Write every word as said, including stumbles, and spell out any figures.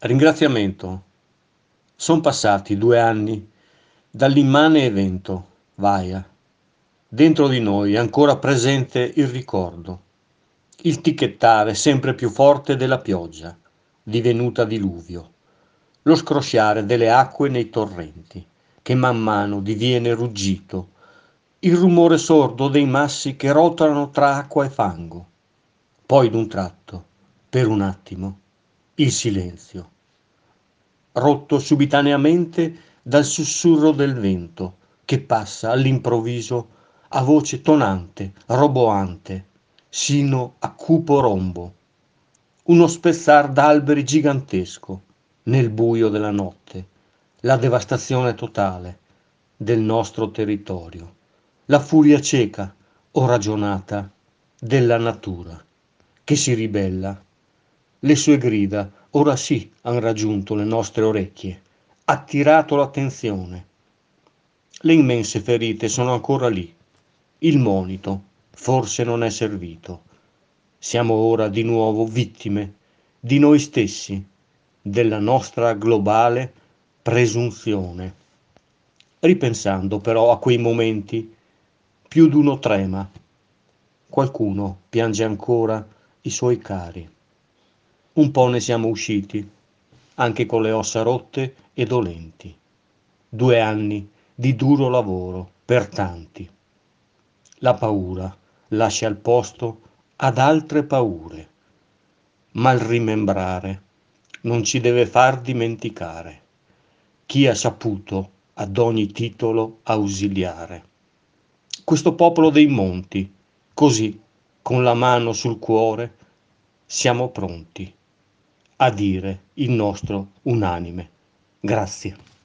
Ringraziamento. Son passati due anni dall'immane evento, Vaia. Dentro di noi è ancora presente il ricordo, il ticchettare sempre più forte della pioggia, divenuta diluvio, lo scrosciare delle acque nei torrenti, che man mano diviene ruggito, il rumore sordo dei massi che rotolano tra acqua e fango. Poi d'un tratto, per un attimo, il silenzio, rotto subitaneamente dal sussurro del vento, che passa all'improvviso a voce tonante, roboante, sino a cupo rombo, uno spezzar d'alberi gigantesco nel buio della notte, la devastazione totale del nostro territorio, la furia cieca o ragionata della natura, che si ribella. Le sue grida ora sì han raggiunto le nostre orecchie, attirato l'attenzione. Le immense ferite sono ancora lì. Il monito forse non è servito. Siamo ora di nuovo vittime di noi stessi, della nostra globale presunzione. Ripensando però a quei momenti, più d'uno trema. Qualcuno piange ancora i suoi cari. Un po' ne siamo usciti, anche con le ossa rotte e dolenti. Due anni di duro lavoro per tanti. La paura lascia il posto ad altre paure, ma il rimembrare non ci deve far dimenticare chi ha saputo ad ogni titolo ausiliare. Questo popolo dei monti, così, con la mano sul cuore, siamo pronti a dire il nostro unanime grazie.